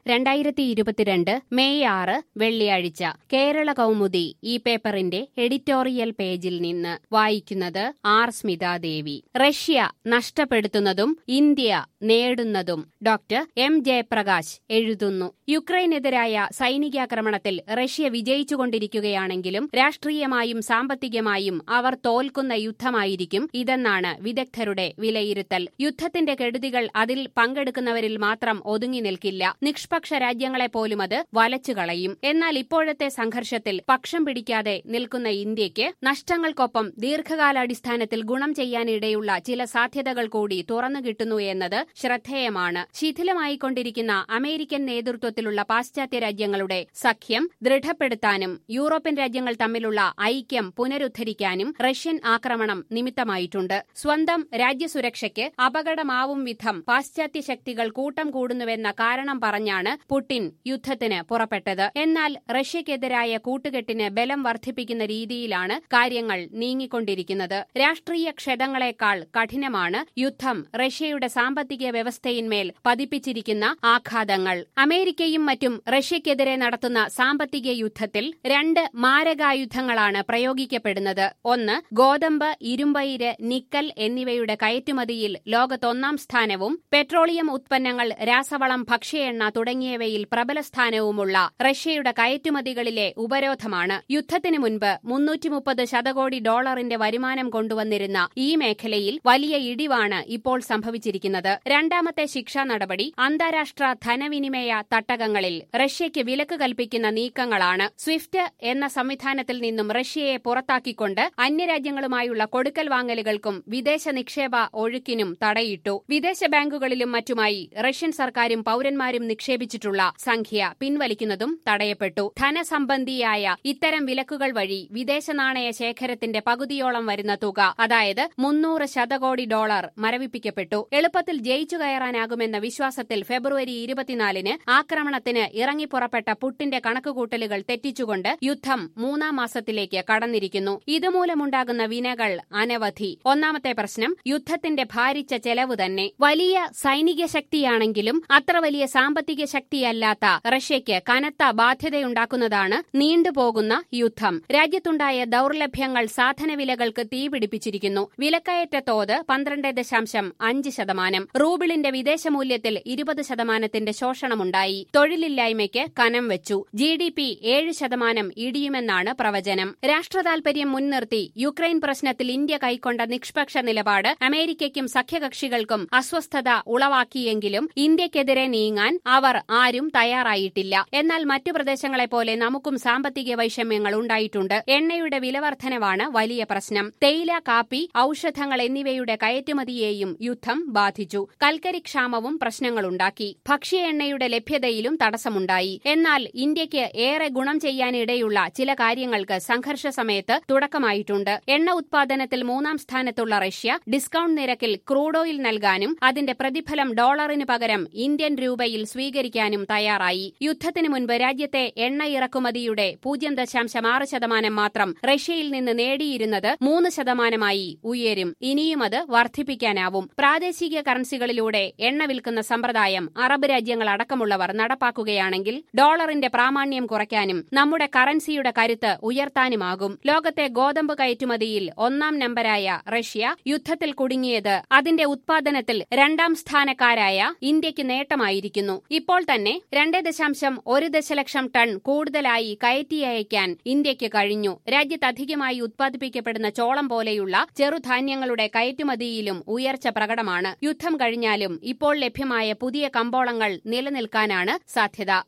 2022 May 6 വെള്ളിയാഴ്ച കേരള കൗമുദി ഈ പേപ്പറിന്റെ എഡിറ്റോറിയൽ പേജിൽ നിന്ന് വായിക്കുന്നത് ആർ സ്മിതാദേവി. റഷ്യ നഷ്ടപ്പെടുത്തുന്നതും ഇന്ത്യ നേടുന്നതും. ഡോക്ടർ എം ജയപ്രകാശ് എഴുതുന്നു. യുക്രൈനെതിരായ സൈനികാക്രമണത്തിൽ റഷ്യ വിജയിച്ചുകൊണ്ടിരിക്കുകയാണെങ്കിലും രാഷ്ട്രീയമായും സാമ്പത്തികമായും അവർ തോൽക്കുന്ന യുദ്ധമായിരിക്കും ഇതെന്നാണ് വിദഗ്ധരുടെ വിലയിരുത്തൽ. യുദ്ധത്തിന്റെ കെടുതികൾ അതിൽ പങ്കെടുക്കുന്നവരിൽ മാത്രം ഒതുങ്ങി നിൽക്കില്ല. നിഷ്പക്ഷ രാജ്യങ്ങളെപ്പോലും അത് വലച്ചുകളയും. എന്നാൽ ഇപ്പോഴത്തെ സംഘർഷത്തിൽ പക്ഷം പിടിക്കാതെ നിൽക്കുന്ന ഇന്ത്യയ്ക്ക് നഷ്ടങ്ങൾക്കൊപ്പം ദീർഘകാലാടിസ്ഥാനത്തിൽ ഗുണം ചെയ്യാനിടയുള്ള ചില സാധ്യതകൾ കൂടി തുറന്നുകിട്ടുന്നു എന്നത് ശ്രദ്ധേയമാണ്. ശിഥിലമായിക്കൊണ്ടിരിക്കുന്ന അമേരിക്കൻ നേതൃത്വത്തിലുള്ള പാശ്ചാത്യ രാജ്യങ്ങളുടെ സഖ്യം ദൃഢപ്പെടുത്താനും യൂറോപ്യൻ രാജ്യങ്ങൾ തമ്മിലുള്ള ഐക്യം പുനരുദ്ധരിക്കാനും റഷ്യൻ ആക്രമണം നിമിത്തമായിട്ടുണ്ട്. സ്വന്തം രാജ്യസുരക്ഷയ്ക്ക് അപകടമാവും വിധം പാശ്ചാത്യ ശക്തികൾ കൂട്ടം കൂടുന്നുവെന്ന കാരണം പറഞ്ഞാണ് പുടിൻ യുദ്ധത്തിന് പുറപ്പെട്ടത്. എന്നാൽ റഷ്യക്കെതിരായ കൂട്ടുകെട്ടിന് ബലം വർദ്ധിപ്പിക്കുന്ന രീതിയിലാണ് കാര്യങ്ങൾ നീങ്ങിക്കൊണ്ടിരിക്കുന്നത്. രാഷ്ട്രീയ ക്ഷതങ്ങളെക്കാൾ കഠിനമാണ് യുദ്ധം റഷ്യയുടെ സാമ്പത്തിക വ്യവസ്ഥയിന്മേൽ പതിപ്പിച്ചിരിക്കുന്ന ആഘാതങ്ങൾ. അമേരിക്കയും മറ്റും റഷ്യക്കെതിരെ നടത്തുന്ന സാമ്പത്തിക യുദ്ധത്തിൽ രണ്ട് മാരകായുധങ്ങളാണ് പ്രയോഗിക്കപ്പെടുന്നത്. ഒന്ന്, ഗോതമ്പ്, ഇരുമ്പയിര്, നിക്കൽ എന്നിവയുടെ കയറ്റുമതിയിൽ ലോകത്തൊന്നാം സ്ഥാനവും പെട്രോളിയം ഉത്പന്നങ്ങൾ, രാസവളം, ഭക്ഷ്യ എണ്ണ തുടങ്ങിയവയിൽ പ്രബല സ്ഥാനവുമുള്ള റഷ്യയുടെ കയറ്റുമതികളിലെ ഉപരോധമാണ്. യുദ്ധത്തിനു മുൻപ് 330 ശതകോടി ഡോളറിന്റെ വരുമാനം കൊണ്ടുവന്നിരുന്ന ഈ മേഖലയിൽ വലിയ ഇടിവാണ് ഇപ്പോൾ സംഭവിച്ചിരിക്കുന്നത്. രണ്ടാമത്തെ ശിക്ഷാ നടപടി അന്താരാഷ്ട്ര ധനവിനിമയ തട്ടകങ്ങളിൽ റഷ്യയ്ക്ക് വിലക്ക് കൽപ്പിക്കുന്ന നീക്കങ്ങളാണ്. സ്വിഫ്റ്റ് എന്ന സംവിധാനത്തിൽ നിന്നും റഷ്യയെ പുറത്താക്കിക്കൊണ്ട് അന്യരാജ്യങ്ങളുമായുള്ള കൊടുക്കൽ വാങ്ങലുകൾക്കും വിദേശ നിക്ഷേപ ഒഴുക്കിനും തടയിട്ടു. വിദേശ ബാങ്കുകളിലും മറ്റുമായി റഷ്യൻ സർക്കാരും പൌരന്മാരും നിക്ഷേപിച്ചിട്ടുള്ള സംഖ്യ പിൻവലിക്കുന്നതും തടയപ്പെട്ടു. ധനസംബന്ധിയായ ഇത്തരം വിലക്കുകൾ വഴി വിദേശ നാണയ ശേഖരത്തിന്റെ പകുതിയോളം വരുന്ന തുക, അതായത് 300 ശതകോടി ഡോളർ മരവിപ്പിക്കപ്പെട്ടു. എളുപ്പത്തിൽ ജയിച്ചു കയറാനാകുമെന്ന വിശ്വാസത്തിൽ ഫെബ്രുവരി 24-ന് ആക്രമണത്തിന് ഇറങ്ങിപ്പുറപ്പെട്ട പുടിന്റെ കണക്കുകൂട്ടലുകൾ തെറ്റിച്ചുകൊണ്ട് യുദ്ധം 3-ാം മാസത്തിലേക്ക് കടന്നിരിക്കുന്നു. ഇതുമൂലമുണ്ടാകുന്ന വിനകൾ അനവധി. ഒന്നാമത്തെ പ്രശ്നം യുദ്ധത്തിന്റെ ഭാരിച്ച ചെലവ് തന്നെ. വലിയ സൈനിക ശക്തിയാണെങ്കിലും അത്ര വലിയ സാമ്പത്തിക ശക്തിയല്ലാത്ത റഷ്യയ്ക്ക് കനത്ത ബാധ്യതയുണ്ടാക്കുന്നതാണ് നീണ്ടുപോകുന്ന യുദ്ധം. രാജ്യത്തുണ്ടായ ദൌർലഭ്യങ്ങൾ സാധനവിലകൾക്ക് തീപിടിപ്പിച്ചിരിക്കുന്നു. വിലക്കയറ്റ തോത് 12.5%. റൂബിളിന്റെ വിദേശമൂല്യത്തിൽ 20% ശോഷണമുണ്ടായി. തൊഴിലില്ലായ്മയ്ക്ക് കനം വെച്ചു. GDP 7% ഇടിയുമെന്നാണ് പ്രവചനം. രാഷ്ട്രതാൽപര്യം മുൻനിർത്തി യുക്രൈൻ പ്രശ്നത്തിൽ ഇന്ത്യ കൈക്കൊണ്ട നിഷ്പക്ഷ നിലപാട് അമേരിക്കയ്ക്കും സഖ്യകക്ഷികൾക്കും അസ്വസ്ഥത ഉളവാക്കിയെങ്കിലും ഇന്ത്യക്കെതിരെ നീങ്ങാൻ അവർ ആരും തയ്യാറായിട്ടില്ല. എന്നാൽ മറ്റു പ്രദേശങ്ങളെപ്പോലെ നമുക്കും സാമ്പത്തിക വൈഷമ്യങ്ങൾ ഉണ്ടായിട്ടുണ്ട്. എണ്ണയുടെ വിലവർദ്ധനവാണ് വലിയ പ്രശ്നം. തേയില, കാപ്പി, ഔഷധങ്ങൾ എന്നിവയുടെ കയറ്റുമതിയെയും യുദ്ധം ബാധിച്ചു. കൽക്കരിക്ഷാമവും പ്രശ്നങ്ങളുണ്ടാക്കി. ഭക്ഷ്യ എണ്ണയുടെ ലഭ്യതയിലും തടസ്സമുണ്ടായി. എന്നാൽ ഇന്ത്യയ്ക്ക് ഏറെ ഗുണം ചെയ്യാനിടയുള്ള ചില കാര്യങ്ങൾക്ക് സംഘർഷ സമയത്ത് തുടക്കമായിട്ടുണ്ട്. എണ്ണ ഉത്പാദനത്തിൽ 3-ാം സ്ഥാനത്തുള്ള റഷ്യ ഡിസ്കൌണ്ട് നിരക്കിൽ ക്രൂഡ് ഓയിൽ നൽകാനും അതിന്റെ പ്രതിഫലം ഡോളറിന് പകരം ഇന്ത്യൻ രൂപയിൽ സ്വീകരിക്കാനും തയ്യാറായി. യുദ്ധത്തിനു മുൻപ് രാജ്യത്തെ എണ്ണ ഇറക്കുമതിയുടെ 0.6% മാത്രം റഷ്യയിൽ നിന്ന് നേടിയിരുന്നത് 3% ഉയരും. ഇനിയും അത് വർദ്ധിപ്പിക്കാനാവും. പ്രാദേശിക കറൻസികളിലൂടെ എണ്ണ വിൽക്കുന്ന സമ്പ്രദായം അറബ് രാജ്യങ്ങൾ അടക്കമുള്ളവർ നടപ്പാക്കുകയാണെങ്കിൽ ഡോളറിന്റെ പ്രാമാണ്യം കുറയ്ക്കാനും നമ്മുടെ കറൻസിയുടെ കരുത്ത് ഉയർത്താനുമാകും. ലോകത്തെ ഗോതമ്പ് കയറ്റുമതിയിൽ 1-ാം നമ്പരായ റഷ്യ യുദ്ധത്തിൽ കുടുങ്ങിയത് അതിന്റെ ഉത്പാദനത്തിൽ 2-ാം സ്ഥാനക്കാരായ ഇന്ത്യയ്ക്ക് നേട്ടമായിരിക്കുന്നു. ഇപ്പോൾ തന്നെ 2.1 ദശലക്ഷം ടൺ കൂടുതലായി കയറ്റി അയക്കാൻ ഇന്ത്യയ്ക്ക് കഴിഞ്ഞു. രാജ്യത്ത് അധികമായി ഉത്പാദിപ്പിക്കപ്പെടുന്ന ചോളം പോലെയുള്ള ചെറുധാന്യങ്ങളുടെ കയറ്റുമതിയിലും ഉയർച്ച പ്രകടമാണ്. യുദ്ധം കഴിഞ്ഞാലും ഇപ്പോൾ ലഭ്യമായ പുതിയ കമ്പോളങ്ങൾ നിലനിൽക്കാനാണ് സാധ്യത.